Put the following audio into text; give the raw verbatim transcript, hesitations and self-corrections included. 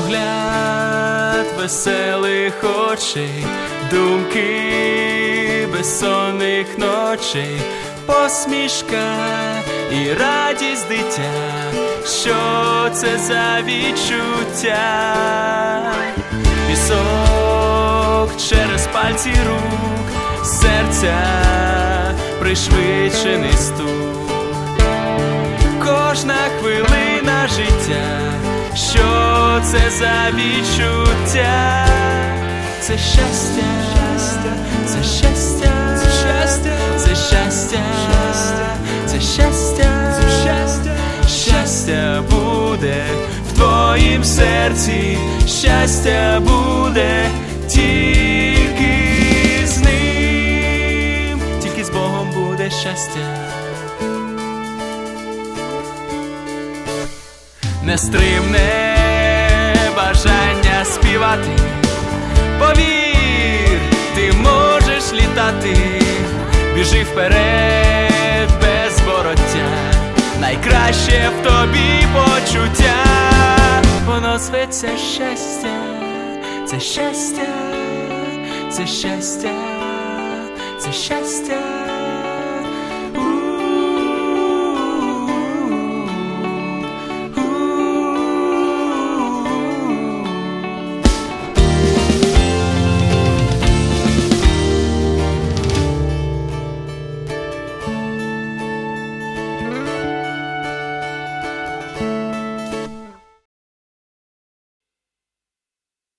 погляд веселих очей, думки безсонних ночей, посмішка і радість дитя. Що це за відчуття? Пісок через пальці рук, серця пришвидшений стук. Кожна хвилина життя, що це за відчуття? Це щастя, це щастя, це щастя, це щастя, це щастя, щастя буде в твоїм серці, щастя буде тільки з ним, тільки з Богом буде щастя. Нестримне бажання співати, повір, ти можеш літати, біжи вперед без вороття, найкраще в тобі почуття. Воно зветься щастя, це щастя, це щастя, це щастя.